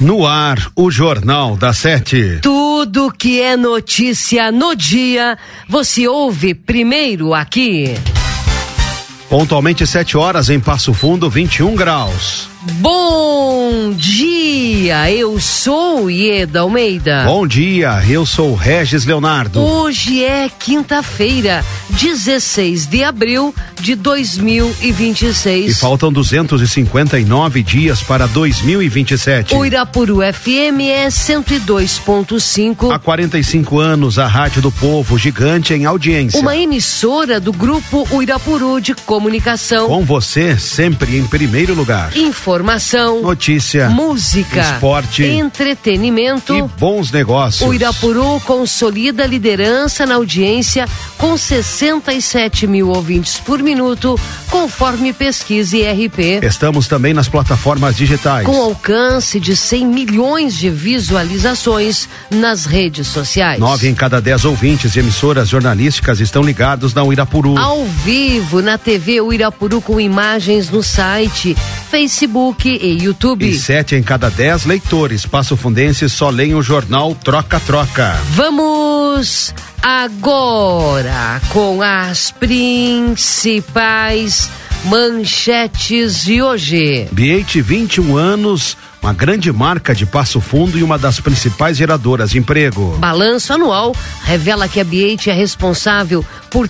No ar, o Jornal da 7. Tudo que é notícia no dia, você ouve primeiro aqui. Pontualmente 7 horas em Passo Fundo, 21 graus. Bom dia, eu sou Ieda Almeida. Bom dia, eu sou Regis Leonardo. Hoje é quinta-feira, 16 de abril de 2026. E faltam 259 dias para 2027. O Irapuru FM é 102.5. Há 45 anos, a Rádio do Povo, gigante em audiência. Uma emissora do Grupo Irapuru de Comunicação. Com você, sempre em primeiro lugar. Informação, notícia, música, esporte, entretenimento e bons negócios. O Irapuru consolida a liderança na audiência com 67 mil ouvintes por minuto, conforme pesquisa IRP. Estamos também nas plataformas digitais. Com alcance de 100 milhões de visualizações nas redes sociais. 9 em cada 10 ouvintes de emissoras jornalísticas estão ligados na Irapuru. Ao vivo na TV o Irapuru, com imagens no site, Facebook e YouTube. E 7 em cada 10 leitores passofundenses só leem o jornal Troca-Troca. Vamos agora com as principais manchetes de hoje. BH, 21 anos, uma grande marca de Passo Fundo e uma das principais geradoras de emprego. Balanço anual revela que a BH é responsável por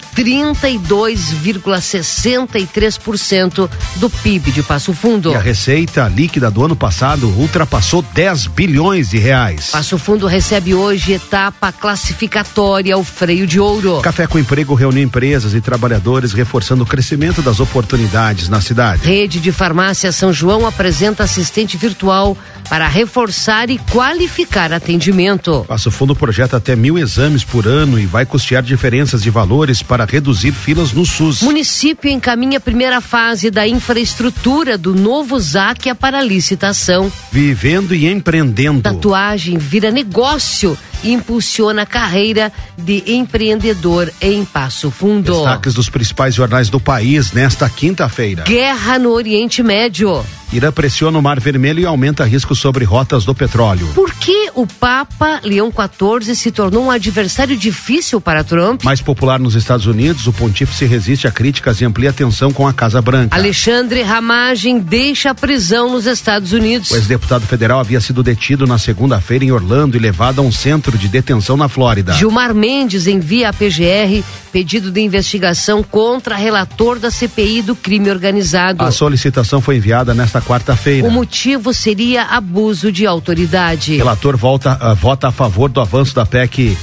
32,63% do PIB de Passo Fundo. E a receita líquida do ano passado ultrapassou 10 bilhões de reais. Passo Fundo recebe hoje etapa classificatória ao Freio de Ouro. Café com Emprego reuniu empresas e trabalhadores, reforçando o crescimento das oportunidades na cidade. Rede de Farmácia São João apresenta assistente virtual para reforçar e qualificar atendimento. Passo Fundo projeta até 1.000 exames por ano e vai custear diferenças de valores para reduzir filas no SUS. Município encaminha a primeira fase da infraestrutura do novo Záquia para licitação. Vivendo e empreendendo. Tatuagem vira negócio e impulsiona a carreira de empreendedor em Passo Fundo. Destaques dos principais jornais do país nesta quinta-feira. Guerra no Oriente Médio. Irã pressiona o Mar Vermelho e aumenta risco sobre rotas do petróleo. Por que o Papa Leão XIV se tornou um adversário difícil para Trump? Mais popular nos Estados Unidos, o pontífice resiste a críticas e amplia tensão com a Casa Branca. Alexandre Ramagem deixa a prisão nos Estados Unidos. O ex-deputado federal havia sido detido na segunda-feira em Orlando e levado a um centro de detenção na Flórida. Gilmar Mendes envia à PGR pedido de investigação contra relator da CPI do crime organizado. A solicitação foi enviada nesta quarta-feira. O motivo seria abuso de autoridade. O relator vota a favor do avanço da PEC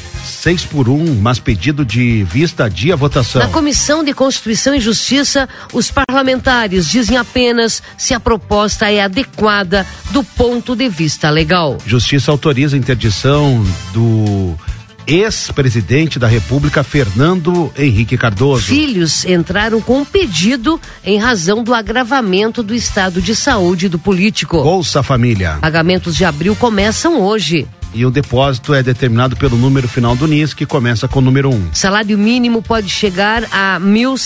6x1, mas pedido de vista adia a votação. Na Comissão de Constituição e Justiça, os parlamentares dizem apenas se a proposta é adequada do ponto de vista legal. Justiça autoriza a interdição do ex-presidente da República, Fernando Henrique Cardoso. Filhos entraram com um pedido em razão do agravamento do estado de saúde do político. Bolsa Família. Pagamentos de abril começam hoje. E o depósito é determinado pelo número final do NIS, que começa com o número 1. Salário mínimo pode chegar a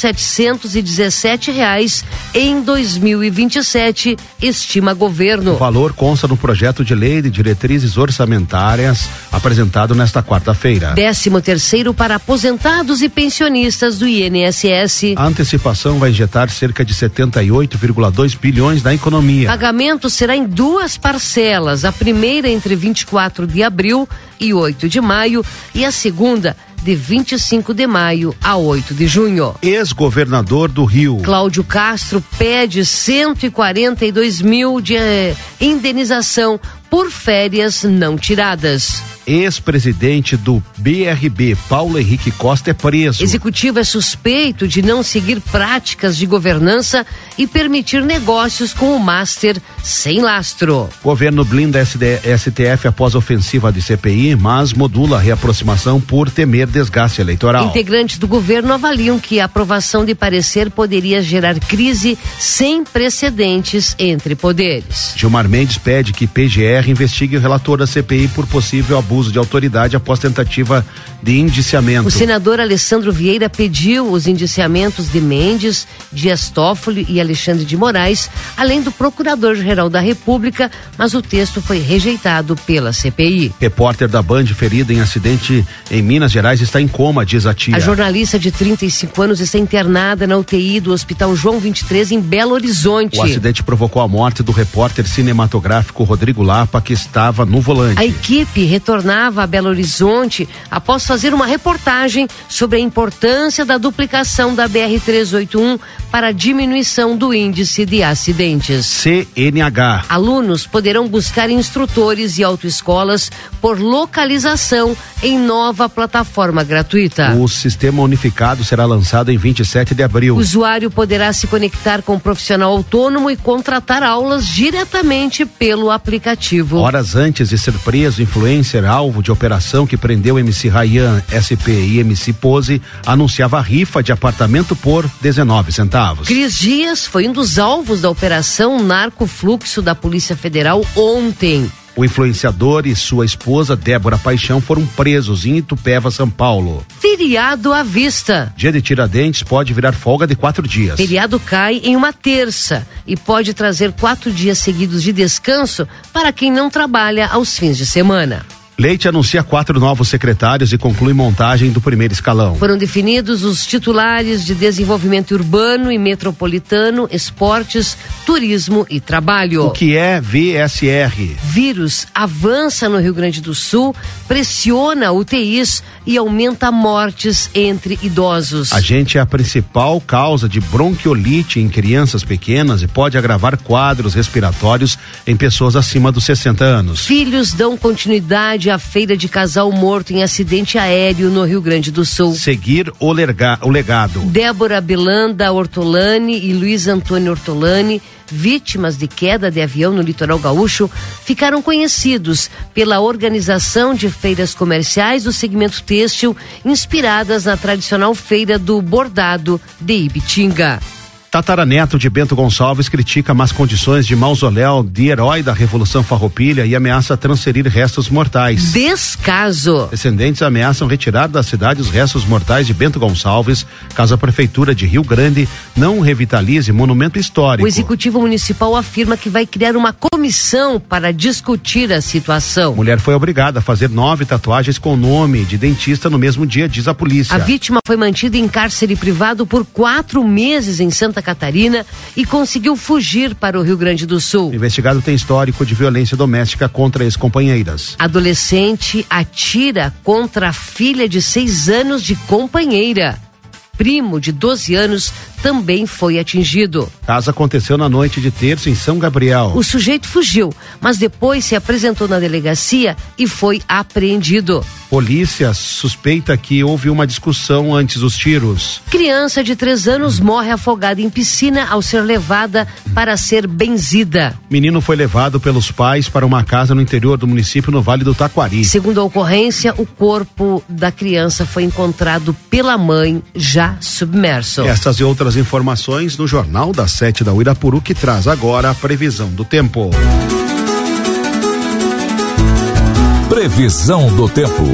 R$1.717 em 2027, estima governo. O valor consta no projeto de lei de diretrizes orçamentárias apresentado nesta quarta-feira. 13º para aposentados e pensionistas do INSS. A antecipação vai injetar cerca de 78,2 bilhões na economia. Pagamento será em 2 parcelas, a primeira entre 24 de abril e 8 de maio e a segunda de 25 de maio a 8 de junho. Ex-governador do Rio, Cláudio Castro, pede 142 mil de indenização por férias não tiradas. Ex-presidente do BRB, Paulo Henrique Costa, é preso. Executivo é suspeito de não seguir práticas de governança e permitir negócios com o Master sem lastro. Governo blinda STF após ofensiva de CPI, mas modula a reaproximação por temer desgaste eleitoral. Integrantes do governo avaliam que a aprovação de parecer poderia gerar crise sem precedentes entre poderes. Gilmar Mendes pede que PGR investigue o relator da CPI por possível abuso de autoridade após tentativa tentativa de indiciamento. O senador Alessandro Vieira pediu os indiciamentos de Mendes, Dias Toffoli e Alexandre de Moraes, além do Procurador-Geral da República, mas o texto foi rejeitado pela CPI. Repórter da Band ferida em acidente em Minas Gerais está em coma, diz a tia. A jornalista de 35 anos está internada na UTI do Hospital João 23 em Belo Horizonte. O acidente provocou a morte do repórter cinematográfico Rodrigo Lapa, que estava no volante. A equipe retornava a Belo Horizonte após fazer uma reportagem sobre a importância da duplicação da BR-381 para a diminuição do índice de acidentes. CNH. Alunos poderão buscar instrutores e autoescolas por localização em nova plataforma gratuita. O sistema unificado será lançado em 27 de abril. O usuário poderá se conectar com um profissional autônomo e contratar aulas diretamente pelo aplicativo. Horas antes de ser preso, influencer alvo de operação que prendeu MC Ryan, SP e MC Pose, anunciava a rifa de apartamento por 19 centavos. Cris Dias foi um dos alvos da operação Narcofluxo da Polícia Federal ontem. O influenciador e sua esposa, Débora Paixão, foram presos em Itupeva, São Paulo. Feriado à vista. Dia de Tiradentes pode virar folga de 4 dias. Feriado cai em uma terça e pode trazer 4 dias seguidos de descanso para quem não trabalha aos fins de semana. Leite anuncia 4 novos secretários e conclui montagem do primeiro escalão. Foram definidos os titulares de desenvolvimento urbano e metropolitano, esportes, turismo e trabalho. O que é VSR? Vírus avança no Rio Grande do Sul, pressiona UTIs e aumenta mortes entre idosos. Agente é a principal causa de bronquiolite em crianças pequenas e pode agravar quadros respiratórios em pessoas acima dos 60 anos. Filhos dão continuidade à feira de casal morto em acidente aéreo no Rio Grande do Sul. Seguir o legado. Débora Belanda Ortolani e Luiz Antônio Ortolani, vítimas de queda de avião no litoral gaúcho, ficaram conhecidos pela organização de feiras comerciais do segmento têxtil, inspiradas na tradicional feira do bordado de Ibitinga. Tataraneto de Bento Gonçalves critica más condições de mausoléu de herói da Revolução Farroupilha e ameaça transferir restos mortais. Descaso. Descendentes ameaçam retirar da cidade os restos mortais de Bento Gonçalves, caso a Prefeitura de Rio Grande não revitalize monumento histórico. O Executivo Municipal afirma que vai criar uma comissão para discutir a situação. Mulher foi obrigada a fazer 9 tatuagens com o nome de dentista no mesmo dia, diz a polícia. A vítima foi mantida em cárcere privado por 4 meses em Santa Catarina e conseguiu fugir para o Rio Grande do Sul. O investigado tem histórico de violência doméstica contra ex-companheiras. Adolescente atira contra a filha de 6 anos de companheira. Primo de 12 anos também foi atingido. O caso aconteceu na noite de terça em São Gabriel. O sujeito fugiu, mas depois se apresentou na delegacia e foi apreendido. Polícia suspeita que houve uma discussão antes dos tiros. Criança de 3 anos morre afogada em piscina ao ser levada para ser benzida. Menino foi levado pelos pais para uma casa no interior do município, no Vale do Taquari. Segundo a ocorrência, o corpo da criança foi encontrado pela mãe já submerso. Estas e outras informações no Jornal das 7 da Uirapuru, que traz agora a previsão do tempo. Previsão do tempo.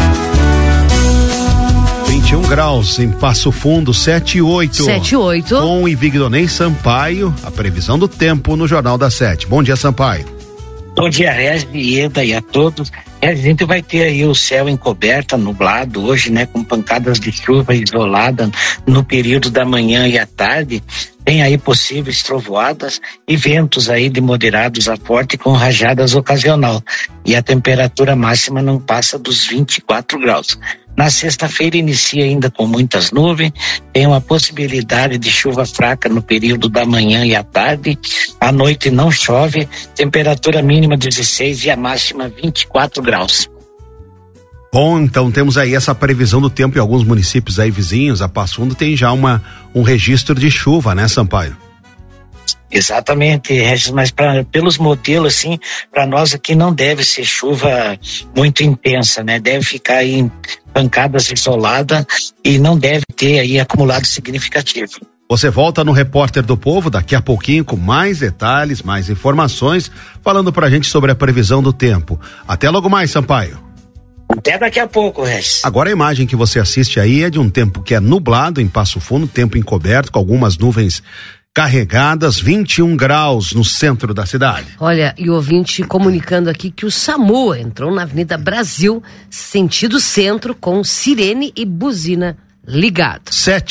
21 graus em Passo Fundo, 7,8. 7,8. Com Ivigdonei Sampaio, a previsão do tempo no Jornal das 7. Bom dia, Sampaio. Bom dia, Regis, Ieda e a todos. A gente vai ter aí o céu encoberto, nublado hoje, né, com pancadas de chuva isolada no período da manhã e à tarde. Tem aí possíveis trovoadas e ventos aí de moderados a forte com rajadas ocasional. E a temperatura máxima não passa dos 24 graus. Na sexta-feira inicia ainda com muitas nuvens, tem uma possibilidade de chuva fraca no período da manhã e à tarde. À noite não chove, temperatura mínima 16 e a máxima 24 graus. Bom, então temos aí essa previsão do tempo em alguns municípios aí vizinhos. A Passo Fundo tem já um registro de chuva, né, Sampaio? Exatamente, Regis, mas pelos modelos, assim, para nós aqui não deve ser chuva muito intensa, né? Deve ficar aí em pancadas isoladas e não deve ter aí acumulado significativo. Você volta no Repórter do Povo daqui a pouquinho com mais detalhes, mais informações, falando pra gente sobre a previsão do tempo. Até logo mais, Sampaio. Até daqui a pouco, Regis. Agora a imagem que você assiste aí é de um tempo que é nublado em Passo Fundo, tempo encoberto, com algumas nuvens carregadas, 21 graus no centro da cidade. Olha, e o ouvinte comunicando aqui que o SAMU entrou na Avenida Brasil, sentido centro, com sirene e buzina ligado.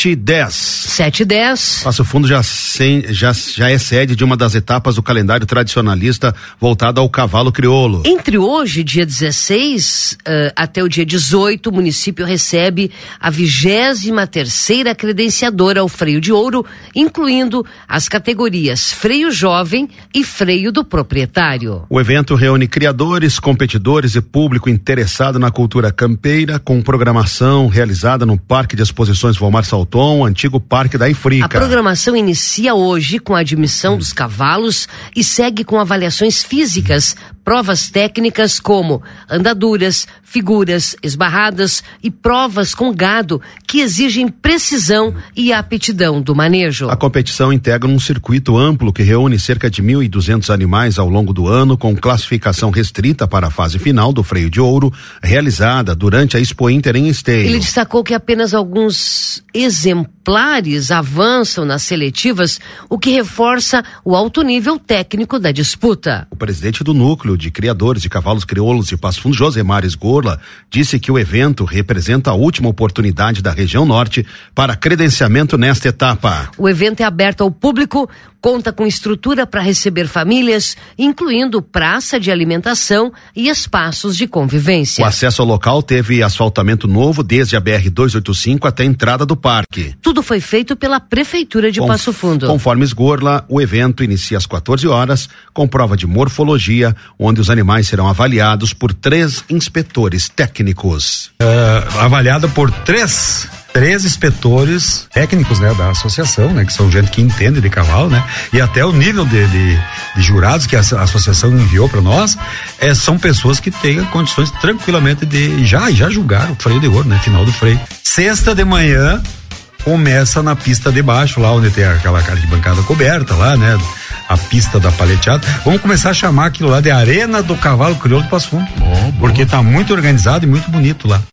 7h10. Passo Fundo já é sede de uma das etapas do calendário tradicionalista voltado ao cavalo crioulo. Entre hoje, dia 16, até o dia 18, o município recebe a 23ª credenciadora ao freio de ouro, incluindo as categorias freio jovem e freio do proprietário. O evento reúne criadores, competidores e público interessado na cultura campeira, com programação realizada no Parque de Exposições Volmar Salton, antigo Parque da Ifrica. A programação inicia hoje com a admissão dos cavalos e segue com avaliações físicas, provas técnicas como andaduras, figuras, esbarradas e provas com gado que exigem precisão e aptidão do manejo. A competição integra um circuito amplo que reúne cerca de 1.200 animais ao longo do ano, com classificação restrita para a fase final do freio de ouro, realizada durante a Expo Inter em Esteio. Ele destacou que apenas alguns exemplares avançam nas seletivas, o que reforça o alto nível técnico da disputa. O presidente do Núcleo de Criadores de Cavalos Crioulos de Passo Fundo, Josemar Esgorla, disse que o evento representa a última oportunidade da região norte para credenciamento nesta etapa. O evento é aberto ao público, conta com estrutura para receber famílias, incluindo praça de alimentação e espaços de convivência. O acesso ao local teve asfaltamento novo desde a BR-285 até a entrada do parque. Tudo foi feito pela Prefeitura de Passo Fundo. Conforme Esgorla, o evento inicia às 14 horas, com prova de morfologia, onde os animais serão avaliados por 3 inspetores técnicos. Avaliada por três inspetores técnicos, né, da associação, né, que são gente que entende de cavalo, né, e até o nível de jurados que a associação enviou para nós, são pessoas que têm condições tranquilamente de já julgar o freio de ouro, né, final do freio. Sexta de manhã começa na pista de baixo, lá onde tem aquela arquibancada coberta lá, né, a pista da paleteada. Vamos começar a chamar aquilo lá de Arena do Cavalo Crioulo de Passo Fundo, porque tá muito organizado e muito bonito lá.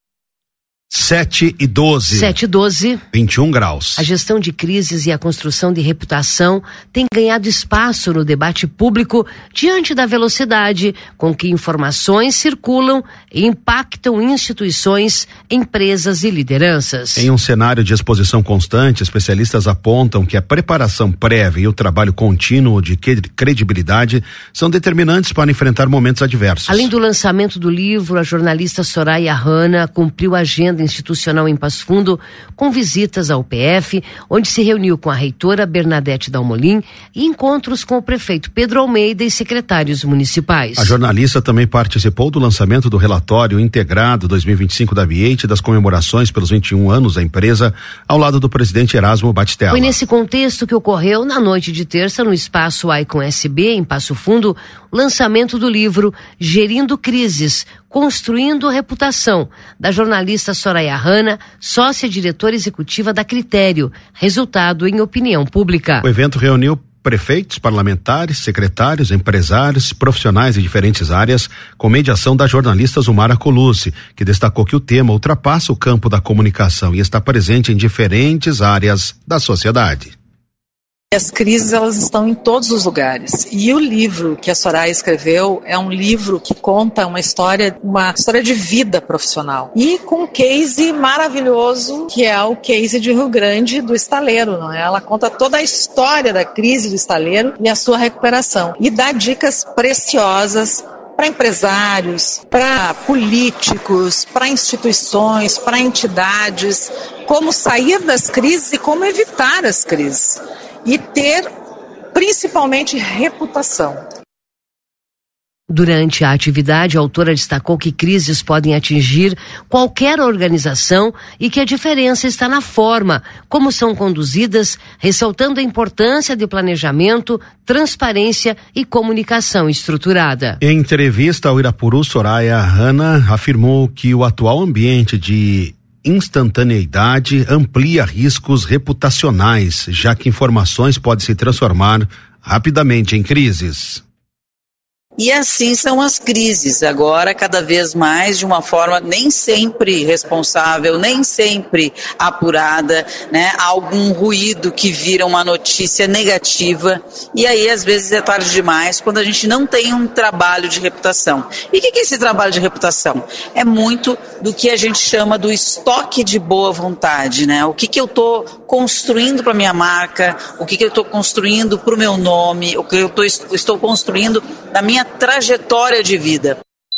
7h12. 21 graus. A gestão de crises e a construção de reputação tem ganhado espaço no debate público diante da velocidade com que informações circulam e impactam instituições, empresas e lideranças. Em um cenário de exposição constante, especialistas apontam que a preparação prévia e o trabalho contínuo de credibilidade são determinantes para enfrentar momentos adversos. Além do lançamento do livro, a jornalista Soraya Hanna cumpriu a agenda institucional em Passo Fundo com visitas ao PF, onde se reuniu com a reitora Bernadette Dalmolin e encontros com o prefeito Pedro Almeida e secretários municipais. A jornalista também participou do lançamento do relatório integrado 2025 da Viete, das comemorações pelos 21 anos da empresa, ao lado do presidente Erasmo Batistella. Foi nesse contexto que ocorreu na noite de terça no espaço Icon SB em Passo Fundo, o lançamento do livro Gerindo Crises, Construindo Reputação, da jornalista Soraya Hanna, sócia diretora executiva da Critério, resultado em opinião pública. O evento reuniu prefeitos, parlamentares, secretários, empresários, profissionais de diferentes áreas, com mediação da jornalista Zumara Colucci, que destacou que o tema ultrapassa o campo da comunicação e está presente em diferentes áreas da sociedade. As crises, elas estão em todos os lugares. E o livro que a Soraya escreveu é um livro que conta uma história de vida profissional. E com um case maravilhoso, que é o case de Rio Grande do estaleiro, não é? Ela conta toda a história da crise do estaleiro e a sua recuperação. E dá dicas preciosas para empresários, para políticos, para instituições, para entidades, como sair das crises e como evitar as crises. E ter, principalmente, reputação. Durante a atividade, a autora destacou que crises podem atingir qualquer organização e que a diferença está na forma como são conduzidas, ressaltando a importância de planejamento, transparência e comunicação estruturada. Em entrevista ao Irapuru, Soraya Hanna afirmou que o atual ambiente de instantaneidade amplia riscos reputacionais, já que informações podem se transformar rapidamente em crises. E assim são as crises, agora cada vez mais de uma forma nem sempre responsável, nem sempre apurada, né? Algum ruído que vira uma notícia negativa, e aí às vezes é tarde demais quando a gente não tem um trabalho de reputação. E o que é esse trabalho de reputação? É muito do que a gente chama do estoque de boa vontade, né? O que eu estou construindo para minha marca, o que eu estou construindo para o meu nome, o que eu estou construindo na minha trajetória de vida.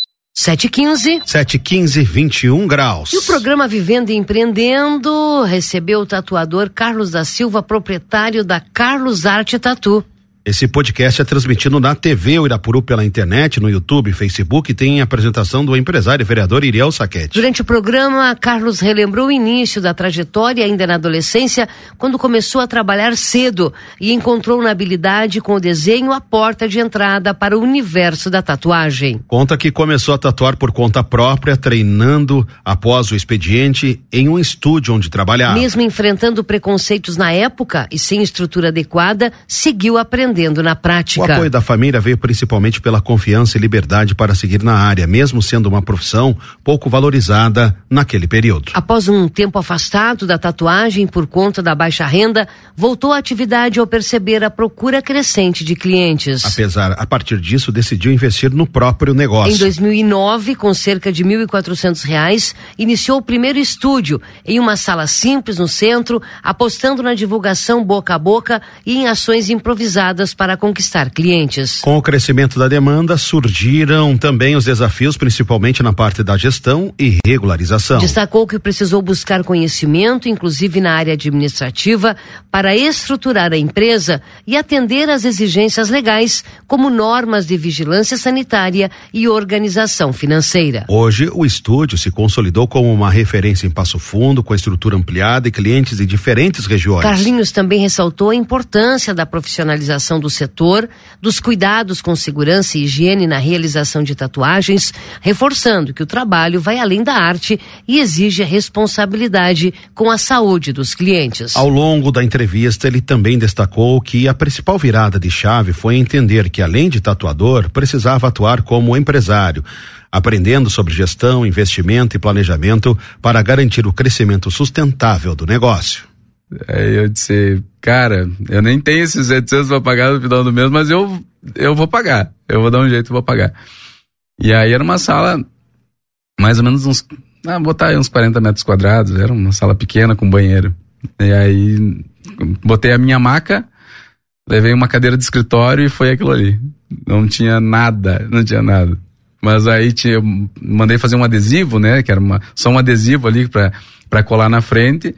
7h15, 21 graus. E o programa Vivendo e Empreendendo recebeu o tatuador Carlos da Silva, proprietário da Carlos Arte Tatu. Esse podcast é transmitido na TV Uirapuru pela internet, no YouTube, Facebook, e tem a apresentação do empresário e vereador Iriel Saquete. Durante o programa, Carlos relembrou o início da trajetória ainda na adolescência, quando começou a trabalhar cedo e encontrou na habilidade com o desenho a porta de entrada para o universo da tatuagem. Conta que começou a tatuar por conta própria, treinando após o expediente em um estúdio onde trabalhava. Mesmo enfrentando preconceitos na época e sem estrutura adequada, seguiu aprendendo na prática. O apoio da família veio principalmente pela confiança e liberdade para seguir na área, mesmo sendo uma profissão pouco valorizada naquele período. Após um tempo afastado da tatuagem por conta da baixa renda, voltou à atividade ao perceber a procura crescente de clientes. A partir disso, decidiu investir no próprio negócio. Em 2009, com cerca de R$1.400, iniciou o primeiro estúdio em uma sala simples no centro, apostando na divulgação boca a boca e em ações improvisadas para conquistar clientes. Com o crescimento da demanda, surgiram também os desafios, principalmente na parte da gestão e regularização. Destacou que precisou buscar conhecimento, inclusive na área administrativa, para estruturar a empresa e atender às exigências legais, como normas de vigilância sanitária e organização financeira. Hoje, o estúdio se consolidou como uma referência em Passo Fundo, com a estrutura ampliada e clientes de diferentes regiões. Carlinhos também ressaltou a importância da profissionalização do setor, dos cuidados com segurança e higiene na realização de tatuagens, reforçando que o trabalho vai além da arte e exige a responsabilidade com a saúde dos clientes. Ao longo da entrevista, ele também destacou que a principal virada de chave foi entender que, além de tatuador, precisava atuar como empresário, aprendendo sobre gestão, investimento e planejamento para garantir o crescimento sustentável do negócio. Aí eu disse, cara, eu nem tenho esses 700 para pagar no final do mês, mas eu vou pagar, eu vou dar um jeito, eu vou pagar. E aí era uma sala, mais ou menos botar aí uns 40 metros quadrados, era uma sala pequena com banheiro. E aí botei a minha maca, levei uma cadeira de escritório e foi aquilo ali. Não tinha nada. Mas aí mandei fazer um adesivo, né, que era só um adesivo ali pra colar na frente.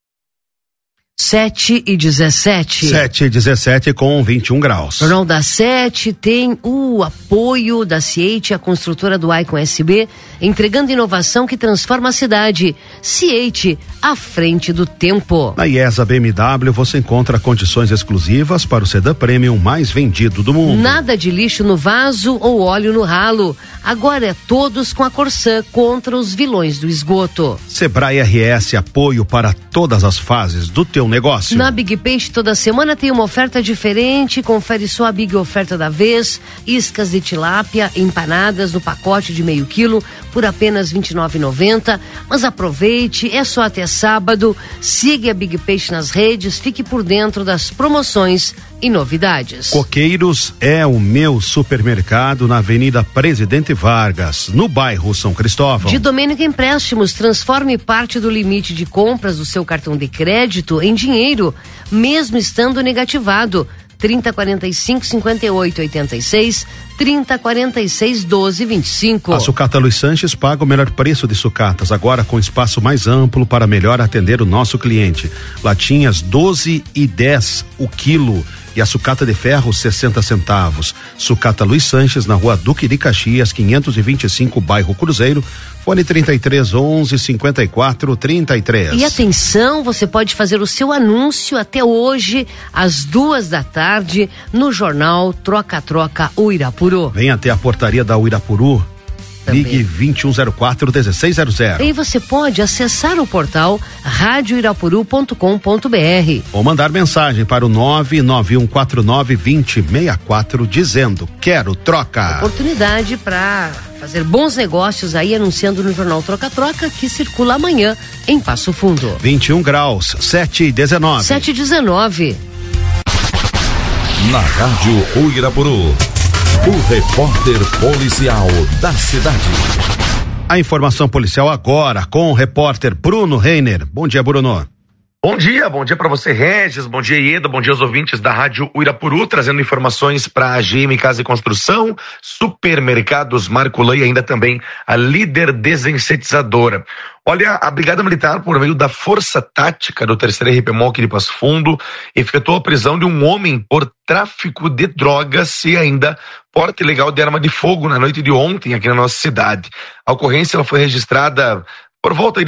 7h17. 7h17 com 21 graus. Jornal da 7 tem o apoio da CIEIT, a construtora do Icon SB, entregando inovação que transforma a cidade. CIEIT, à frente do tempo. Na IESA BMW você encontra condições exclusivas para o sedã premium mais vendido do mundo. Nada de lixo no vaso ou óleo no ralo. Agora é todos com a Corsã contra os vilões do esgoto. Sebrae RS, apoio para todas as fases do teu negócio. Na Big Peixe toda semana tem uma oferta diferente. Confere só a Big Oferta da vez: iscas de tilápia empanadas no pacote de meio quilo por apenas R$29,90. Mas aproveite, é só até sábado. Siga a Big Peixe nas redes, fique por dentro das promoções e novidades. Coqueiros é o meu supermercado na Avenida Presidente Vargas, no bairro São Cristóvão. De Domênico Empréstimos, transforme parte do limite de compras do seu cartão de crédito em dinheiro, mesmo estando negativado. 3045-5886, 3046-1225. A Sucata Luiz Sanches paga o melhor preço de sucatas, agora com espaço mais amplo para melhor atender o nosso cliente. Latinhas 12,10 o quilo e a sucata de ferro 60 centavos. Sucata Luiz Sanches, na Rua Duque de Caxias, 525, bairro Cruzeiro. Fone 3311-5433. E atenção, você pode fazer o seu anúncio até hoje, às 14h, no jornal Troca-Troca Uirapuru. Vem até a portaria da Uirapuru também. Ligue 2104-1600. E você pode acessar o portal radioirapuru.com.br ou mandar mensagem para o 99149-2064 dizendo: quero troca. Oportunidade para fazer bons negócios aí, anunciando no jornal Troca-Troca, que circula amanhã em Passo Fundo. 21 graus, 7:19. 7:19. Na Rádio Uirapuru, o repórter policial da cidade. A informação policial agora com o repórter Bruno Reiner. Bom dia, Bruno. Bom dia para você, Regis, bom dia, Ieda, bom dia aos ouvintes da Rádio Uirapuru, trazendo informações para a GM Casa e Construção, Supermercados Marcolã e ainda também a Líder Desinsetizadora. Olha, a Brigada Militar, por meio da Força Tática do 3º RPMOL aqui de Passo Fundo, efetuou a prisão de um homem por tráfico de drogas e ainda porte ilegal de arma de fogo na noite de ontem aqui na nossa cidade. A ocorrência ela foi registrada por volta de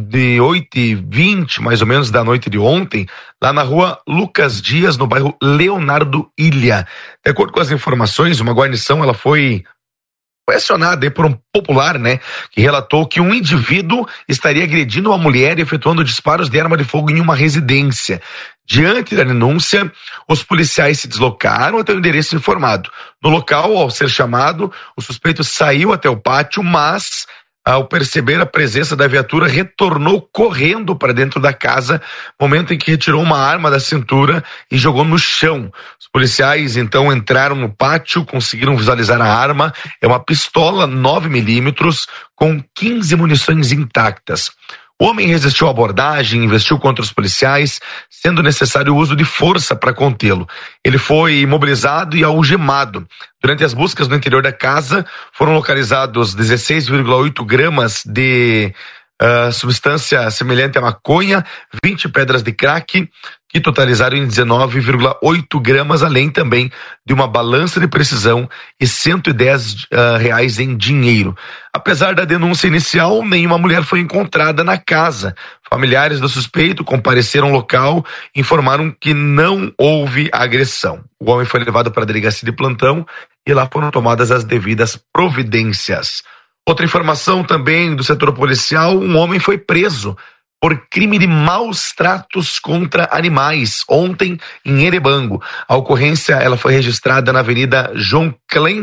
8h20, mais ou menos, da noite de ontem, lá na rua Lucas Dias, no bairro Leonardo Ilha. De acordo com as informações, uma guarnição ela foi acionada por um popular, né, que relatou que um indivíduo estaria agredindo uma mulher e efetuando disparos de arma de fogo em uma residência. Diante da denúncia, os policiais se deslocaram até o endereço informado. No local, ao ser chamado, o suspeito saiu até o pátio, mas ao perceber a presença da viatura, retornou correndo para dentro da casa, momento em que retirou uma arma da cintura e jogou no chão. Os policiais, então, entraram no pátio, conseguiram visualizar a arma. É uma pistola 9mm com 15 munições intactas. O homem resistiu à abordagem, investiu contra os policiais, sendo necessário o uso de força para contê-lo. Ele foi imobilizado e algemado. Durante as buscas no interior da casa, foram localizados 16,8 gramas de substância semelhante à maconha, 20 pedras de crack, que totalizaram em 19,8 gramas, além também de uma balança de precisão e R$110 em dinheiro. Apesar da denúncia inicial, nenhuma mulher foi encontrada na casa. Familiares do suspeito compareceram ao local e informaram que não houve agressão. O homem foi levado para a delegacia de plantão e lá foram tomadas as devidas providências. Outra informação também do setor policial: um homem foi preso por crime de maus tratos contra animais ontem em Erebango. A ocorrência ela foi registrada na Avenida João Klein,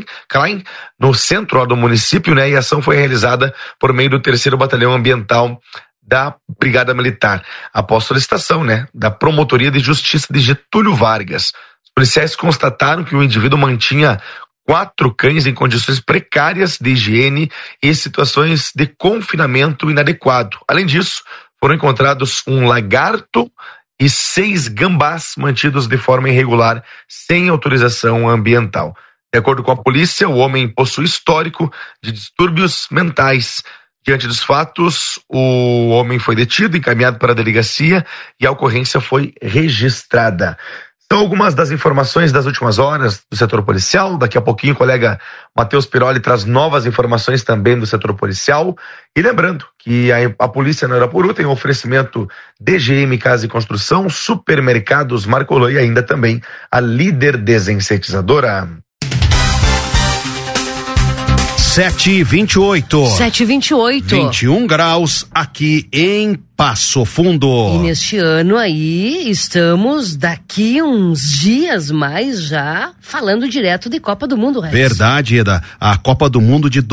no centro do município, né? E a ação foi realizada por meio do 3º Batalhão Ambiental da Brigada Militar, após solicitação, né, da Promotoria de Justiça de Getúlio Vargas. Os policiais constataram que o indivíduo mantinha 4 cães em condições precárias de higiene e situações de confinamento inadequado. Além disso, foram encontrados um lagarto e 6 gambás mantidos de forma irregular, sem autorização ambiental. De acordo com a polícia, o homem possui histórico de distúrbios mentais. Diante dos fatos, o homem foi detido, encaminhado para a delegacia e a ocorrência foi registrada. São algumas das informações das últimas horas do setor policial. Daqui a pouquinho o colega Matheus Piroli traz novas informações também do setor policial. E lembrando que a polícia na Uirapuru tem um oferecimento DGM Casa e Construção, Supermercados Marcolã e ainda também a Líder Desinsetizadora. 7:28. 7:28. 21 graus aqui em Passo Fundo. E neste ano aí, estamos daqui uns dias mais já falando direto de Copa do Mundo, Regis. Verdade, Eda. A Copa do Mundo de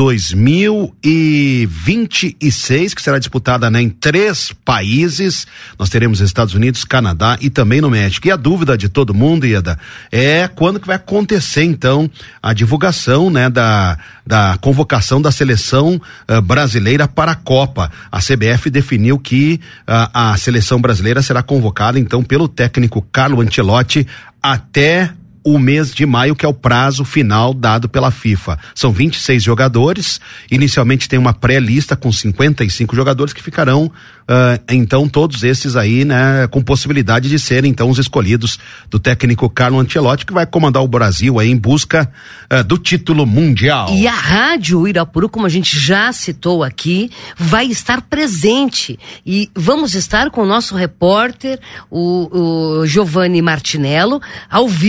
2026, que será disputada, né, em 3 países. Nós teremos Estados Unidos, Canadá e também no México. E a dúvida de todo mundo, Eda, é quando que vai acontecer, então, a divulgação, né, da convocação da seleção brasileira para a Copa. A CBF definiu que a seleção brasileira será convocada então pelo técnico Carlo Ancelotti até o mês de maio, que é o prazo final dado pela FIFA. São 26 jogadores, inicialmente tem uma pré-lista com 55 jogadores que ficarão, então todos esses aí, né, com possibilidade de serem então os escolhidos do técnico Carlo Ancelotti, que vai comandar o Brasil aí em busca do título mundial. E a Rádio Uirapuru, como a gente já citou aqui, vai estar presente e vamos estar com o nosso repórter, o Giovanni Martinello, ao vivo nos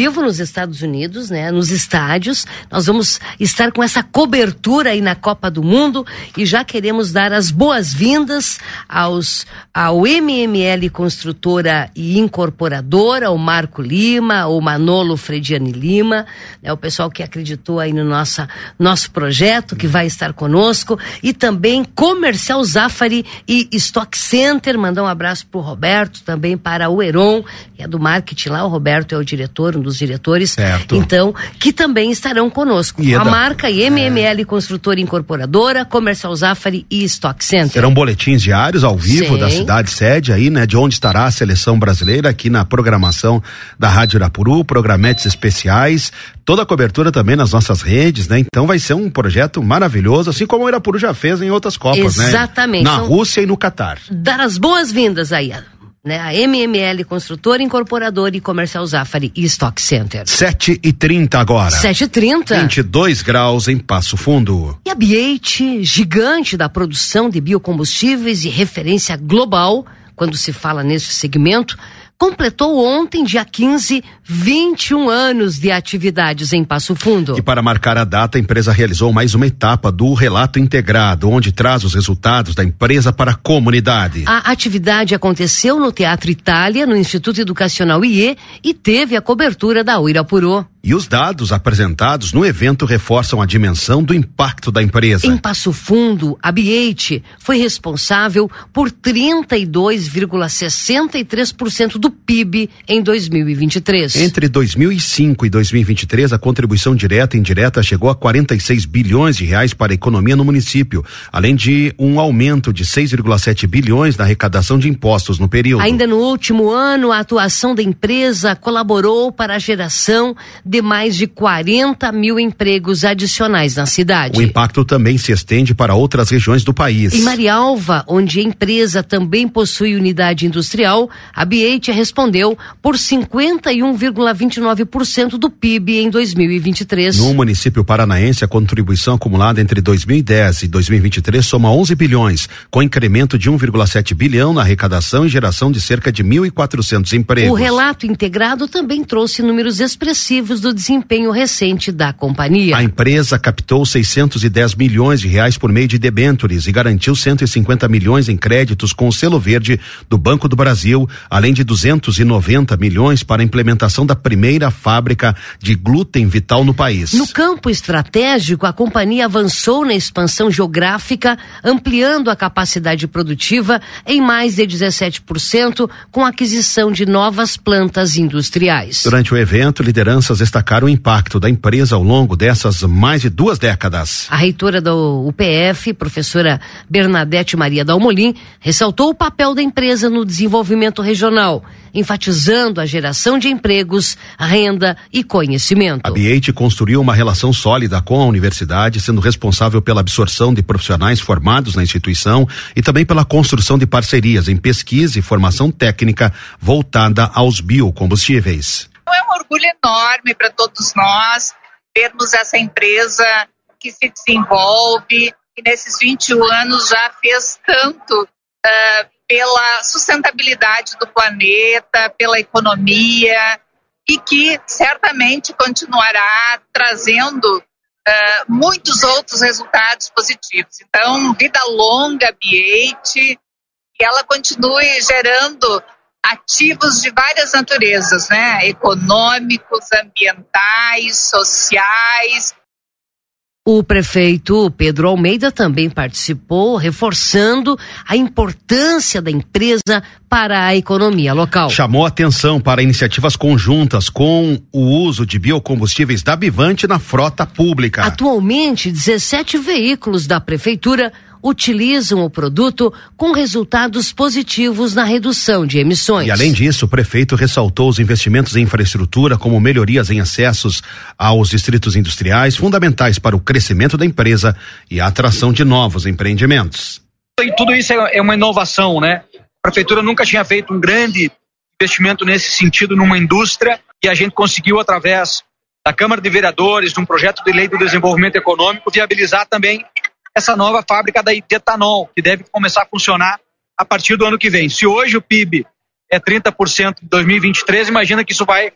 Estados Unidos, né? Nos estádios. Nós vamos estar com essa cobertura aí na Copa do Mundo e já queremos dar as boas-vindas ao MML Construtora e Incorporadora, o Marco Lima, o Manolo Frediani Lima, né? O pessoal que acreditou aí no nosso projeto, que vai estar conosco, e também Comercial Zafari e Stock Center. Mandar um abraço pro Roberto, também para o Heron, que é do marketing lá. O Roberto é o diretor, um dos diretores. Certo. Então, que também estarão conosco. A marca MML Construtora e Incorporadora, Comercial Zafari e Stock Center. Serão boletins diários ao vivo. Sim. Da cidade sede aí, né? De onde estará a seleção brasileira aqui na programação da Rádio Irapuru, programetes especiais, toda a cobertura também nas nossas redes, né? Então vai ser um projeto maravilhoso, assim como o Irapuru já fez em outras Copas, né? Exatamente. Na Rússia e no Catar. Dar as boas-vindas aí, né? A MML Construtora, Incorporadora e Comercial Zafari e Stock Center. 7h30 agora. 7h30. 22 graus em Passo Fundo. E a BH, gigante da produção de biocombustíveis e referência global, quando se fala nesse segmento, completou ontem, dia 15, 21 anos de atividades em Passo Fundo. E para marcar a data, a empresa realizou mais uma etapa do Relato Integrado, onde traz os resultados da empresa para a comunidade. A atividade aconteceu no Teatro Itália, no Instituto Educacional IE, e teve a cobertura da Uirapuru. E os dados apresentados no evento reforçam a dimensão do impacto da empresa. Em Passo Fundo, a BH foi responsável por 32,63% do PIB em 2023. Entre 2005 e 2023, a contribuição direta e indireta chegou a 46 bilhões de reais para a economia no município, além de um aumento de 6,7 bilhões na arrecadação de impostos no período. Ainda no último ano, a atuação da empresa colaborou para a geração de mais de 40 mil empregos adicionais na cidade. O impacto também se estende para outras regiões do país. Em Marialva, onde a empresa também possui unidade industrial, a BH respondeu por 51,29% do PIB em 2023. No município paranaense, a contribuição acumulada entre 2010 e 2023 soma 11 bilhões, com incremento de 1,7 bilhão na arrecadação e geração de cerca de 1.400 empregos. O relato integrado também trouxe números expressivos do desempenho recente da companhia. A empresa captou 610 milhões de reais por meio de debêntures e garantiu 150 milhões em créditos com o selo verde do Banco do Brasil, além de 290 milhões para a implementação da primeira fábrica de glúten vital no país. No campo estratégico, a companhia avançou na expansão geográfica, ampliando a capacidade produtiva em mais de 17%, com a aquisição de novas plantas industriais. Durante o evento, lideranças destacaram o impacto da empresa ao longo dessas mais de 2 décadas. A reitora do UPF, professora Bernadette Maria Dalmolin, ressaltou o papel da empresa no desenvolvimento regional, enfatizando a geração de empregos, renda e conhecimento. A BH construiu uma relação sólida com a universidade, sendo responsável pela absorção de profissionais formados na instituição e também pela construção de parcerias em pesquisa e formação técnica voltada aos biocombustíveis. É um orgulho enorme para todos nós vermos essa empresa que se desenvolve e nesses 21 anos já fez tanto pela sustentabilidade do planeta, pela economia e que certamente continuará trazendo muitos outros resultados positivos. Então, vida longa, BH, e ela continue gerando ativos de várias naturezas, né? Econômicos, ambientais, sociais. O prefeito Pedro Almeida também participou, reforçando a importância da empresa para a economia local. Chamou atenção para iniciativas conjuntas com o uso de biocombustíveis da Bivante na frota pública. Atualmente, 17 veículos da prefeitura utilizam o produto com resultados positivos na redução de emissões. E além disso, o prefeito ressaltou os investimentos em infraestrutura, como melhorias em acessos aos distritos industriais, fundamentais para o crescimento da empresa e a atração de novos empreendimentos. E tudo isso é uma inovação, né? A prefeitura nunca tinha feito um grande investimento nesse sentido numa indústria e a gente conseguiu, através da Câmara de Vereadores, de um projeto de lei do desenvolvimento econômico, viabilizar também essa nova fábrica de etanol, que deve começar a funcionar a partir do ano que vem. Se hoje o PIB é 30% em 2023, imagina que isso vai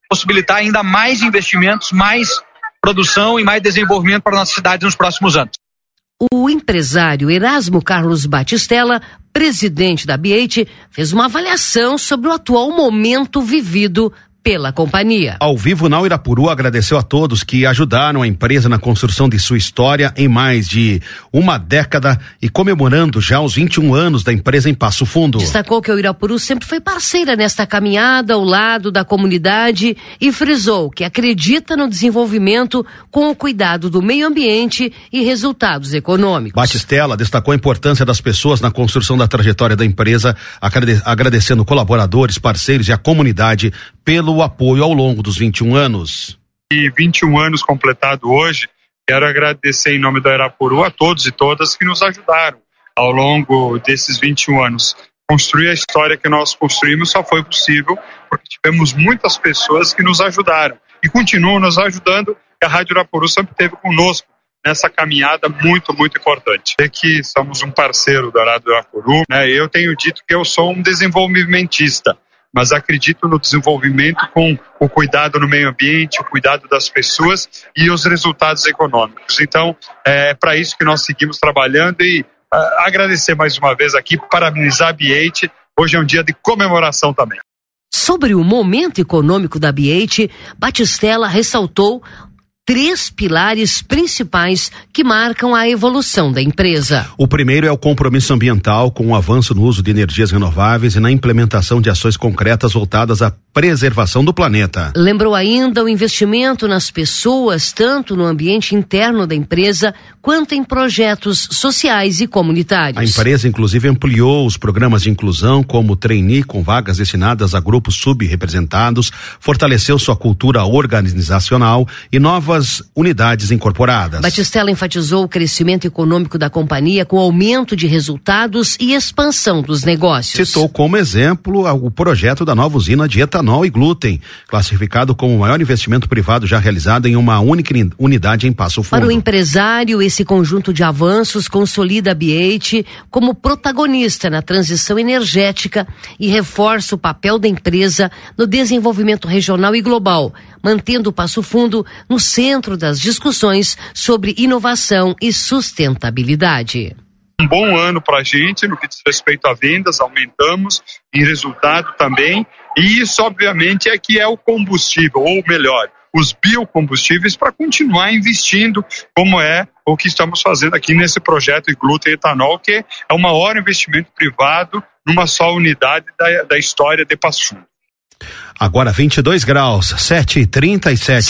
possibilitar ainda mais investimentos, mais produção e mais desenvolvimento para a nossa cidade nos próximos anos. O empresário Erasmo Carlos Batistella, presidente da BH, fez uma avaliação sobre o atual momento vivido pela companhia. Ao vivo na Uirapuru, agradeceu a todos que ajudaram a empresa na construção de sua história em mais de uma década e comemorando já os 21 anos da empresa em Passo Fundo. Destacou que a Uirapuru sempre foi parceira nesta caminhada ao lado da comunidade e frisou que acredita no desenvolvimento com o cuidado do meio ambiente e resultados econômicos. Batistella destacou a importância das pessoas na construção da trajetória da empresa, agradecendo colaboradores, parceiros e a comunidade pelo apoio ao longo dos 21 anos. E 21 anos completado hoje, quero agradecer em nome da Uirapuru a todos e todas que nos ajudaram ao longo desses 21 anos. Construir a história que nós construímos só foi possível porque tivemos muitas pessoas que nos ajudaram e continuam nos ajudando, e a Rádio Uirapuru sempre esteve conosco nessa caminhada muito, muito importante. É que somos um parceiro da Rádio Uirapuru, né? Eu tenho dito que eu sou um desenvolvimentista, mas acredito no desenvolvimento com o cuidado no meio ambiente, o cuidado das pessoas e os resultados econômicos. Então, é para isso que nós seguimos trabalhando e agradecer mais uma vez aqui, parabenizar a BH. Hoje é um dia de comemoração também. Sobre o momento econômico da BH, Batistella ressaltou 3 pilares principais que marcam a evolução da empresa. O primeiro é o compromisso ambiental com o avanço no uso de energias renováveis e na implementação de ações concretas voltadas à preservação do planeta. Lembrou ainda o investimento nas pessoas, tanto no ambiente interno da empresa, quanto em projetos sociais e comunitários. A empresa, inclusive, ampliou os programas de inclusão, como o trainee com vagas destinadas a grupos subrepresentados, fortaleceu sua cultura organizacional e novas unidades incorporadas. Batistella enfatizou o crescimento econômico da companhia com aumento de resultados e expansão dos negócios. Citou como exemplo o projeto da nova usina de etanol e glúten, classificado como o maior investimento privado já realizado em uma única unidade em Passo Fundo. Para o empresário, esse conjunto de avanços consolida a BH como protagonista na transição energética e reforça o papel da empresa no desenvolvimento regional e global, mantendo o Passo Fundo no centro das discussões sobre inovação e sustentabilidade. Um bom ano para a gente no que diz respeito a vendas, aumentamos em resultado também, e isso obviamente é que é o combustível, ou melhor, os biocombustíveis para continuar investindo, como é o que estamos fazendo aqui nesse projeto de glúten e etanol, que é o maior investimento privado numa só unidade da história de Passo Fundo. Agora 22 graus, 7h37.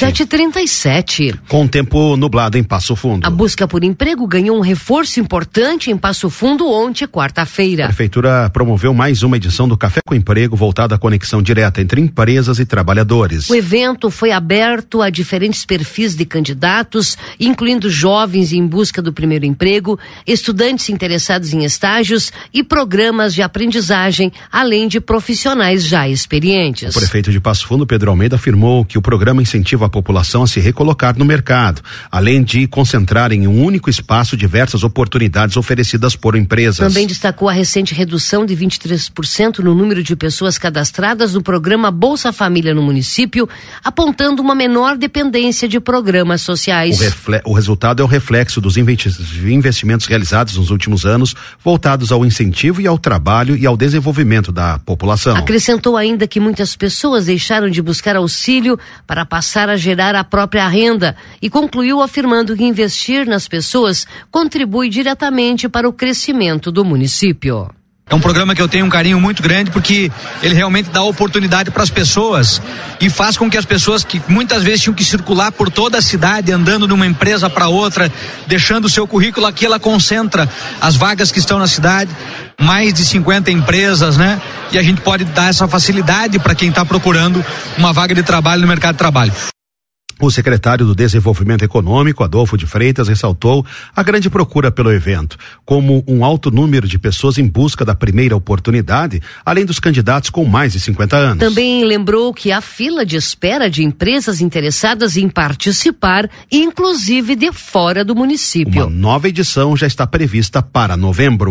7h37. Com tempo nublado em Passo Fundo. A busca por emprego ganhou um reforço importante em Passo Fundo ontem, quarta-feira. A Prefeitura promoveu mais uma edição do Café com Emprego, voltada à conexão direta entre empresas e trabalhadores. O evento foi aberto a diferentes perfis de candidatos, incluindo jovens em busca do primeiro emprego, estudantes interessados em estágios e programas de aprendizagem, além de profissionais já experientes. O prefeito de Passo Fundo, Pedro Almeida, afirmou que o programa incentiva a população a se recolocar no mercado, além de concentrar em um único espaço diversas oportunidades oferecidas por empresas. Também destacou a recente redução de 23% no número de pessoas cadastradas no programa Bolsa Família no município, apontando uma menor dependência de programas sociais. O resultado é o reflexo dos investimentos realizados nos últimos anos, voltados ao incentivo e ao trabalho e ao desenvolvimento da população. Acrescentou ainda que muitas pessoas deixaram de buscar auxílio para passar a gerar a própria renda e concluiu afirmando que investir nas pessoas contribui diretamente para o crescimento do município. É um programa que eu tenho um carinho muito grande porque ele realmente dá oportunidade para as pessoas e faz com que as pessoas que muitas vezes tinham que circular por toda a cidade, andando de uma empresa para outra, deixando o seu currículo aqui, ela concentra as vagas que estão na cidade, mais de 50 empresas, né? E a gente pode dar essa facilidade para quem está procurando uma vaga de trabalho no mercado de trabalho. O secretário do Desenvolvimento Econômico, Adolfo de Freitas, ressaltou a grande procura pelo evento, como um alto número de pessoas em busca da primeira oportunidade, além dos candidatos com mais de 50 anos. Também lembrou que há fila de espera de empresas interessadas em participar, inclusive de fora do município. Uma nova edição já está prevista para novembro.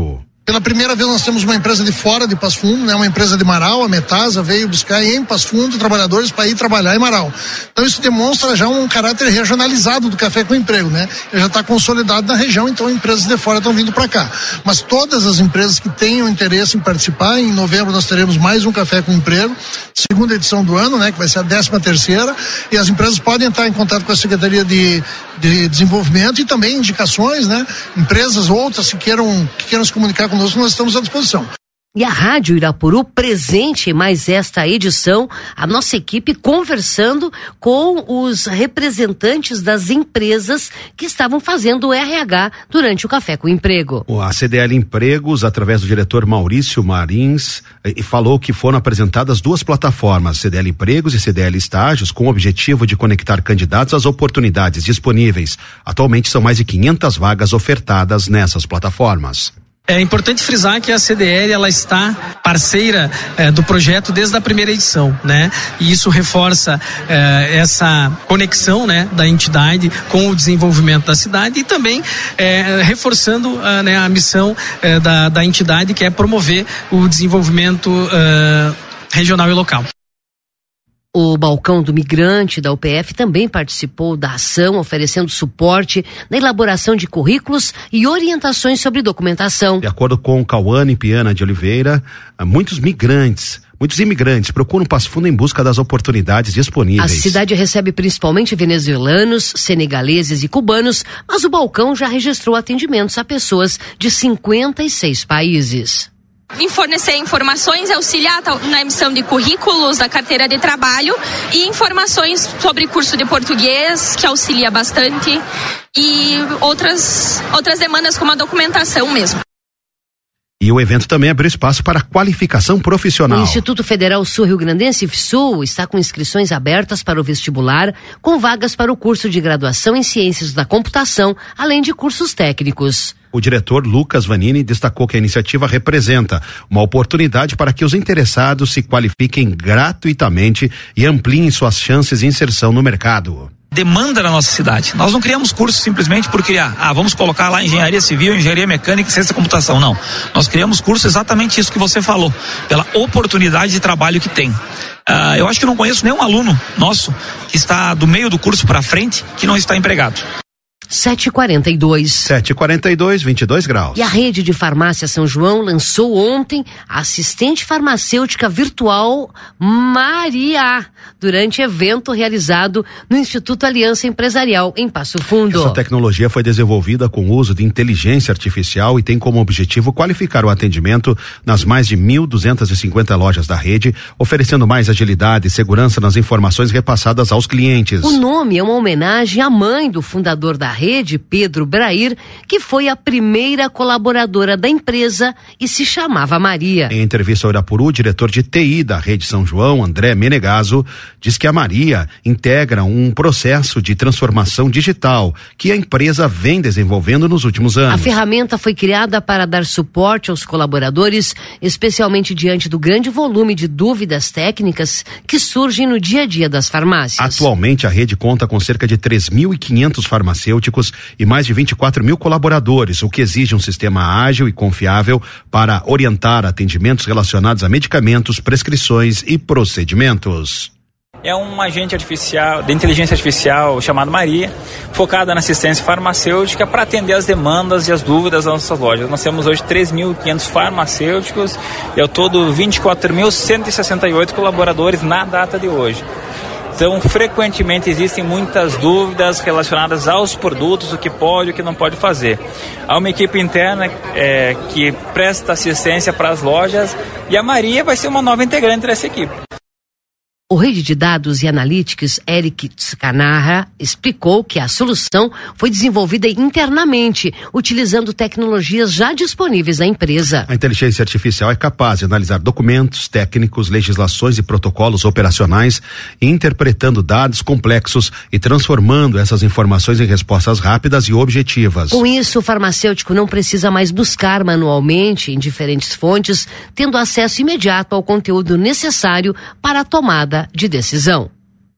Pela primeira vez nós temos uma empresa de fora de Passo Fundo, né? Uma empresa de Marau, a Metasa veio buscar em Passo Fundo trabalhadores para ir trabalhar em Marau. Então isso demonstra já um caráter regionalizado do Café com Emprego, né? Ele já está consolidado na região, então empresas de fora estão vindo para cá. Mas todas as empresas que tenham interesse em participar, em novembro nós teremos mais um Café com Emprego, segunda edição do ano, né? Que vai ser a 13ª, e as empresas podem entrar em contato com a Secretaria de Desenvolvimento e também indicações, né? Empresas outras que queiram se comunicar conosco, nós estamos à disposição. E a Rádio Irapuru presente em mais esta edição, a nossa equipe conversando com os representantes das empresas que estavam fazendo o RH durante o Café com Emprego. A CDL Empregos, através do diretor Maurício Marins, falou que foram apresentadas 2 plataformas, CDL Empregos e CDL Estágios, com o objetivo de conectar candidatos às oportunidades disponíveis. Atualmente são mais de 500 vagas ofertadas nessas plataformas. É importante frisar que a CDL ela está parceira do projeto desde a primeira edição, né? E isso reforça essa conexão, né, da entidade com o desenvolvimento da cidade e também reforçando né, a missão da entidade, que é promover o desenvolvimento regional e local. O Balcão do Migrante da UPF também participou da ação, oferecendo suporte na elaboração de currículos e orientações sobre documentação. De acordo com Cauane Piana de Oliveira, muitos imigrantes procuram Passo Fundo em busca das oportunidades disponíveis. A cidade recebe principalmente venezuelanos, senegaleses e cubanos, mas o Balcão já registrou atendimentos a pessoas de 56 países. Em fornecer informações, auxiliar na emissão de currículos da carteira de trabalho e informações sobre curso de português, que auxilia bastante, e outras demandas como a documentação mesmo. E o evento também abriu espaço para qualificação profissional. O Instituto Federal Sul-Rio-Grandense, IFSU, está com inscrições abertas para o vestibular, com vagas para o curso de graduação em Ciências da Computação, além de cursos técnicos. O diretor Lucas Vanini destacou que a iniciativa representa uma oportunidade para que os interessados se qualifiquem gratuitamente e ampliem suas chances de inserção no mercado. Demanda na nossa cidade. Nós não criamos cursos simplesmente por criar. Vamos colocar lá engenharia civil, engenharia mecânica e ciência da computação. Não. Nós criamos cursos exatamente isso que você falou, pela oportunidade de trabalho que tem. Eu acho que não conheço nenhum aluno nosso que está do meio do curso para frente que não está empregado. 7h42, 22 graus. E a rede de farmácia São João lançou ontem a assistente farmacêutica virtual Maria, durante evento realizado no Instituto Aliança Empresarial em Passo Fundo. Essa tecnologia foi desenvolvida com o uso de inteligência artificial e tem como objetivo qualificar o atendimento nas mais de 1.250 lojas da rede, oferecendo mais agilidade e segurança nas informações repassadas aos clientes. O nome é uma homenagem à mãe do fundador da rede, Pedro Brair, que foi a primeira colaboradora da empresa e se chamava Maria. Em entrevista ao Irapuru, o diretor de TI da Rede São João, André Menegaso, diz que a Maria integra um processo de transformação digital que a empresa vem desenvolvendo nos últimos anos. A ferramenta foi criada para dar suporte aos colaboradores, especialmente diante do grande volume de dúvidas técnicas que surgem no dia a dia das farmácias. Atualmente, a rede conta com cerca de 3.500 farmacêuticos e mais de 24 mil colaboradores, o que exige um sistema ágil e confiável para orientar atendimentos relacionados a medicamentos, prescrições e procedimentos. É um agente artificial, de inteligência artificial chamado Maria, focada na assistência farmacêutica para atender as demandas e as dúvidas das nossas lojas. Nós temos hoje 3.500 farmacêuticos e ao todo 24.168 colaboradores na data de hoje. Então, frequentemente existem muitas dúvidas relacionadas aos produtos, o que pode e o que não pode fazer. Há uma equipe interna que presta assistência para as lojas e a Maria vai ser uma nova integrante dessa equipe. O rede de dados e analytics, Eric Tskanara, explicou que a solução foi desenvolvida internamente, utilizando tecnologias já disponíveis na empresa. A inteligência artificial é capaz de analisar documentos técnicos, legislações e protocolos operacionais, interpretando dados complexos e transformando essas informações em respostas rápidas e objetivas. Com isso, o farmacêutico não precisa mais buscar manualmente em diferentes fontes, tendo acesso imediato ao conteúdo necessário para a tomada de decisão.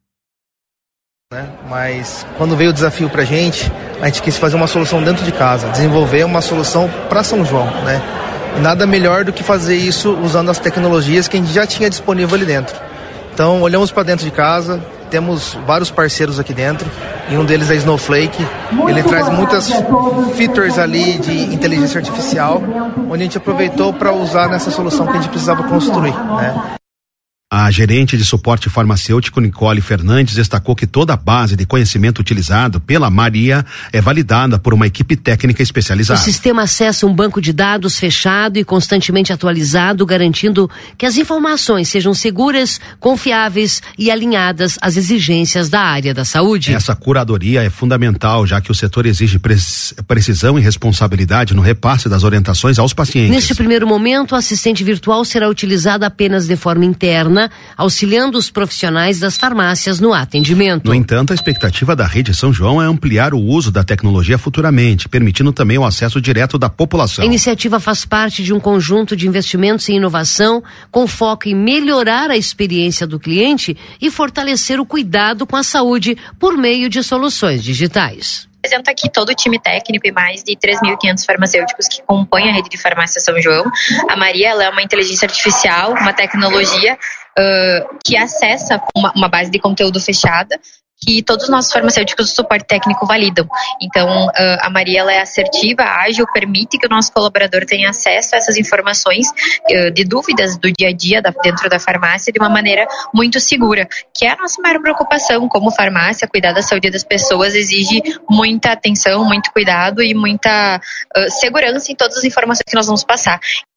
Mas quando veio o desafio pra gente, a gente quis fazer uma solução dentro de casa, desenvolver uma solução para São João, né? Nada melhor do que fazer isso usando as tecnologias que a gente já tinha disponível ali dentro. Então, olhamos para dentro de casa, temos vários parceiros aqui dentro, e um deles é Snowflake. Ele traz muitas features ali de inteligência artificial, onde a gente aproveitou para usar nessa solução que a gente precisava construir, né? A gerente de suporte farmacêutico, Nicole Fernandes, destacou que toda a base de conhecimento utilizado pela Maria é validada por uma equipe técnica especializada. O sistema acessa um banco de dados fechado e constantemente atualizado, garantindo que as informações sejam seguras, confiáveis e alinhadas às exigências da área da saúde. Essa curadoria é fundamental, já que o setor exige precisão e responsabilidade no repasse das orientações aos pacientes. Neste primeiro momento, a assistente virtual será utilizada apenas de forma interna, auxiliando os profissionais das farmácias no atendimento. No entanto, a expectativa da Rede São João é ampliar o uso da tecnologia futuramente, permitindo também o acesso direto da população. A iniciativa faz parte de um conjunto de investimentos em inovação, com foco em melhorar a experiência do cliente e fortalecer o cuidado com a saúde por meio de soluções digitais. Apresento aqui todo o time técnico e mais de 3.500 farmacêuticos que compõem a rede de farmácia São João. A Maria, ela é uma inteligência artificial, uma tecnologia que acessa uma base de conteúdo fechada que todos os nossos farmacêuticos do suporte técnico validam. Então, a Maria, ela é assertiva, ágil, permite que o nosso colaborador tenha acesso a essas informações de dúvidas do dia a dia dentro da farmácia de uma maneira muito segura, que é a nossa maior preocupação como farmácia. Cuidar da saúde das pessoas exige muita atenção, muito cuidado e muita segurança em todas as informações que nós vamos passar.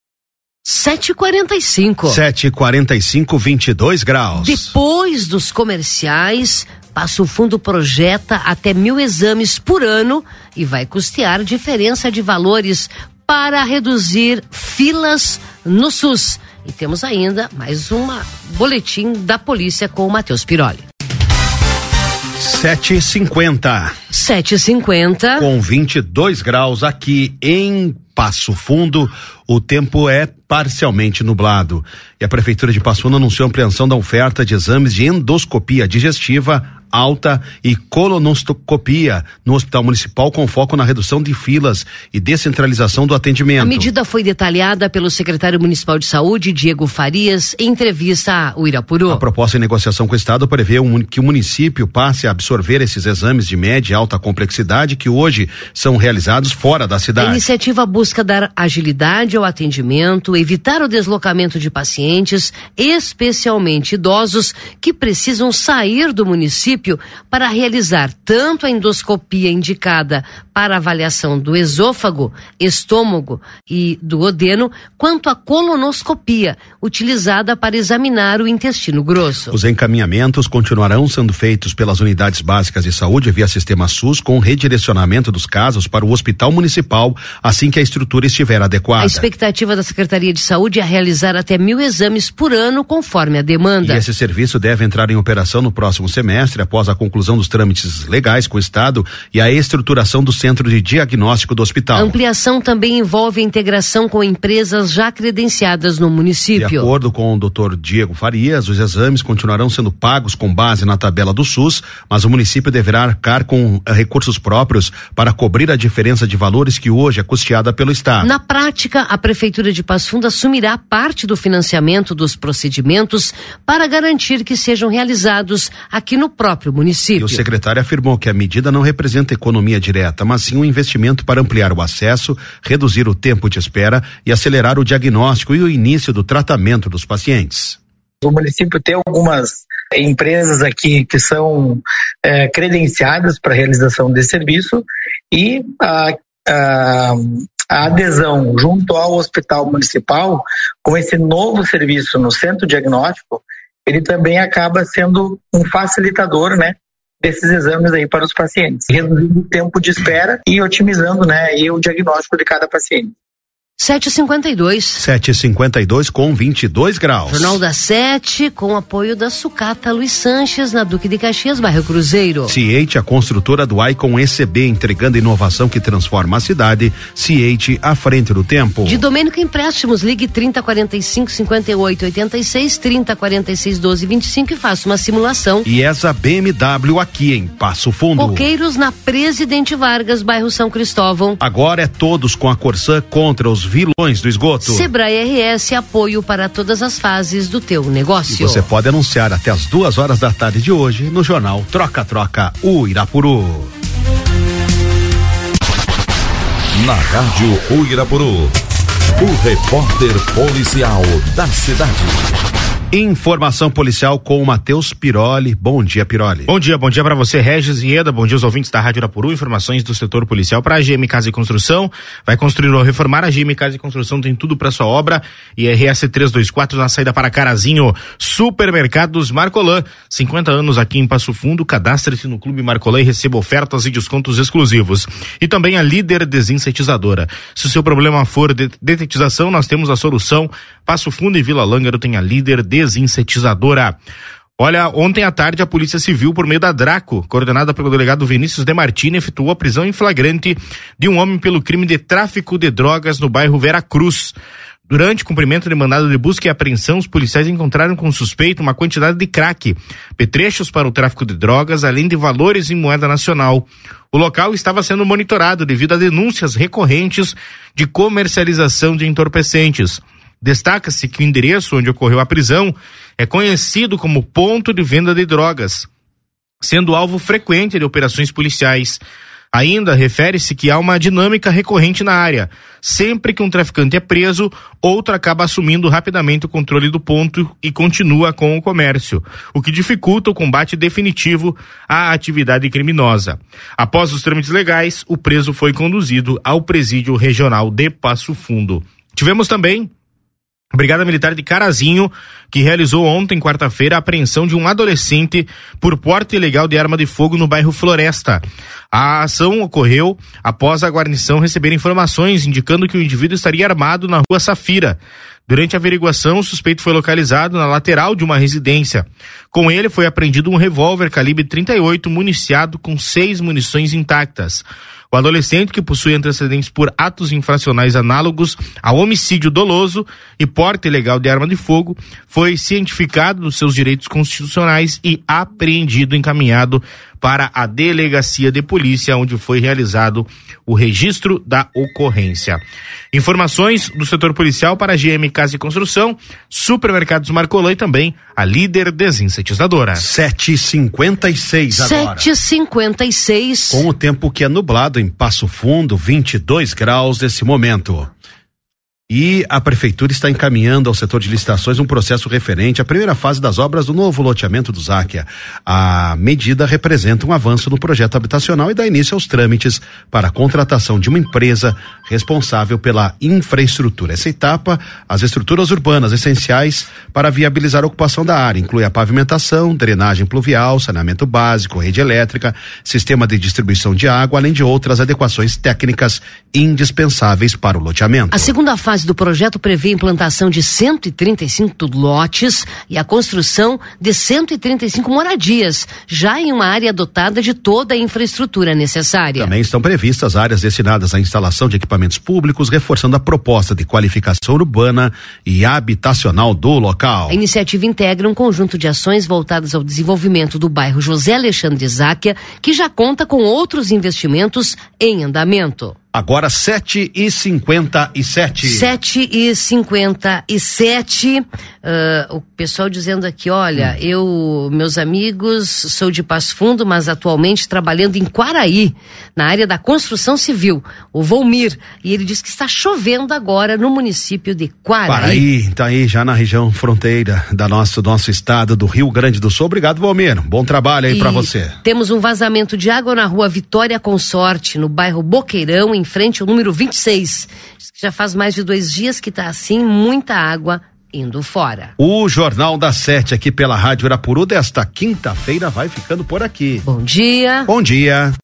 7h45. 7h45, 22 graus. Depois dos comerciais, Passo Fundo projeta até 1.000 exames por ano e vai custear diferença de valores para reduzir filas no SUS. E temos ainda mais boletim da polícia com o Matheus Piroli. 7h50. 7h50. Com 22 graus aqui em Passo Fundo, o tempo é parcialmente nublado. E a Prefeitura de Passo Fundo anunciou a ampliação da oferta de exames de endoscopia digestiva, alta e colonoscopia no Hospital Municipal, com foco na redução de filas e descentralização do atendimento. A medida foi detalhada pelo secretário municipal de saúde, Diego Farias, em entrevista ao Irapuru. A proposta em negociação com o Estado prevê que o município passe a absorver esses exames de média e alta complexidade que hoje são realizados fora da cidade. A iniciativa busca dar agilidade ao atendimento, evitar o deslocamento de pacientes, especialmente idosos, que precisam sair do município para realizar tanto a endoscopia indicada para avaliação do esôfago, estômago e do duodeno, quanto a colonoscopia, utilizada para examinar o intestino grosso. Os encaminhamentos continuarão sendo feitos pelas unidades básicas de saúde via sistema SUS, com redirecionamento dos casos para o Hospital Municipal assim que a estrutura estiver adequada. A expectativa da Secretaria de Saúde é realizar até 1.000 exames por ano, conforme a demanda. E esse serviço deve entrar em operação no próximo semestre, após a conclusão dos trâmites legais com o Estado e a estruturação do centro de diagnóstico do hospital. A ampliação também envolve a integração com empresas já credenciadas no município. De acordo com o Dr. Diego Farias, os exames continuarão sendo pagos com base na tabela do SUS, mas o município deverá arcar com recursos próprios para cobrir a diferença de valores que hoje é custeada pelo Estado. Na prática, a Prefeitura de Passo Fundo assumirá parte do financiamento dos procedimentos para garantir que sejam realizados aqui no próprio município. E o secretário afirmou que a medida não representa economia direta, mas sim um investimento para ampliar o acesso, reduzir o tempo de espera e acelerar o diagnóstico e o início do tratamento dos pacientes. O município tem algumas empresas aqui que são credenciadas para a realização desse serviço e a adesão junto ao Hospital Municipal com esse novo serviço no centro diagnóstico, ele também acaba sendo um facilitador, né, desses exames aí para os pacientes, reduzindo o tempo de espera e otimizando, né, e o diagnóstico de cada paciente. 7h52. 7h52 com 22 graus. Jornal da 7, com apoio da Sucata Luiz Sanches, na Duque de Caxias, bairro Cruzeiro. Ciate, a construtora do Icon ECB, entregando inovação que transforma a cidade. Ciate, à frente do tempo. De Domênico Empréstimos, ligue 3045-5886, 3046-1225 e faça uma simulação. E essa BMW aqui em Passo Fundo. Coqueiros, na Presidente Vargas, bairro São Cristóvão. Agora é todos com a Corsã contra os os vilões do esgoto. Sebrae RS, apoio para todas as fases do teu negócio. E você pode anunciar até as 2h de hoje no jornal Troca-Troca Uirapuru. Na Rádio Uirapuru, o repórter policial da cidade. Informação policial com o Matheus Piroli. Bom dia, Piroli. Bom dia para você, Regis e Eda. Bom dia aos ouvintes da Rádio Uirapuru. Informações do setor policial para a GM Casa e Construção. Vai construir ou reformar, a GM Casa e Construção tem tudo para sua obra. E RS 324 na saída para Carazinho. Supermercados Marcolan, 50 anos aqui em Passo Fundo. Cadastre-se no Clube Marcolan e receba ofertas e descontos exclusivos. E também a Líder Desinsetizadora. Se o seu problema for detetização, nós temos a solução. Passo Fundo e Vila Lângaro tem a Líder Desinsetizadora. Olha, ontem à tarde a Polícia Civil, por meio da Draco, coordenada pelo delegado Vinícius De Martini, efetuou a prisão em flagrante de um homem pelo crime de tráfico de drogas no bairro Vera Cruz. Durante cumprimento de mandado de busca e apreensão, os policiais encontraram com o suspeito uma quantidade de crack, petrechos para o tráfico de drogas, além de valores em moeda nacional. O local estava sendo monitorado devido a denúncias recorrentes de comercialização de entorpecentes. Destaca-se que o endereço onde ocorreu a prisão é conhecido como ponto de venda de drogas, sendo alvo frequente de operações policiais. Ainda refere-se que há uma dinâmica recorrente na área. Sempre que um traficante é preso, outro acaba assumindo rapidamente o controle do ponto e continua com o comércio, o que dificulta o combate definitivo à atividade criminosa. Após os trâmites legais, o preso foi conduzido ao Presídio Regional de Passo Fundo. Tivemos também a Brigada Militar de Carazinho, que realizou ontem, quarta-feira, a apreensão de um adolescente por porte ilegal de arma de fogo no bairro Floresta. A ação ocorreu após a guarnição receber informações indicando que o indivíduo estaria armado na rua Safira. Durante a averiguação, o suspeito foi localizado na lateral de uma residência. Com ele foi apreendido um revólver calibre 38 municiado com 6 munições intactas. O adolescente, que possui antecedentes por atos infracionais análogos a homicídio doloso e porte ilegal de arma de fogo, foi cientificado dos seus direitos constitucionais e apreendido, encaminhado para a delegacia de polícia, onde foi realizado o registro da ocorrência. Informações do setor policial para a GM Casa e Construção, Supermercados Marcolan e também a Líder Desinsetizadora. 7h56 agora. 7h56. Com o tempo que é nublado em Passo Fundo, 22 graus nesse momento. E a Prefeitura está encaminhando ao setor de licitações um processo referente à primeira fase das obras do novo loteamento do Záquia. A medida representa um avanço no projeto habitacional e dá início aos trâmites para a contratação de uma empresa responsável pela infraestrutura. Essa etapa, as estruturas urbanas essenciais para viabilizar a ocupação da área, inclui a pavimentação, drenagem pluvial, saneamento básico, rede elétrica, sistema de distribuição de água, além de outras adequações técnicas indispensáveis para o loteamento. A segunda fase do projeto prevê a implantação de 135 lotes e a construção de 135 moradias, já em uma área dotada de toda a infraestrutura necessária. Também estão previstas áreas destinadas à instalação de equipamentos públicos, reforçando a proposta de qualificação urbana e habitacional do local. A iniciativa integra um conjunto de ações voltadas ao desenvolvimento do bairro José Alexandre Záquia, que já conta com outros investimentos em andamento. Agora 7h57. 7h57. O pessoal dizendo aqui, olha, meus amigos, sou de Passo Fundo, mas atualmente trabalhando em Quaraí, na área da construção civil. O Volmir, e ele diz que está chovendo agora no município de Quaraí. Quaraí, tá aí já na região fronteira do nosso estado do Rio Grande do Sul. Obrigado, Volmir. Bom trabalho aí pra você. Temos um vazamento de água na rua Vitória Consorte, no bairro Boqueirão, em frente ao número 26. Já faz mais de 2 dias que tá assim, muita água indo fora. O Jornal das 7 aqui pela Rádio Uirapuru desta quinta-feira vai ficando por aqui. Bom dia. Bom dia.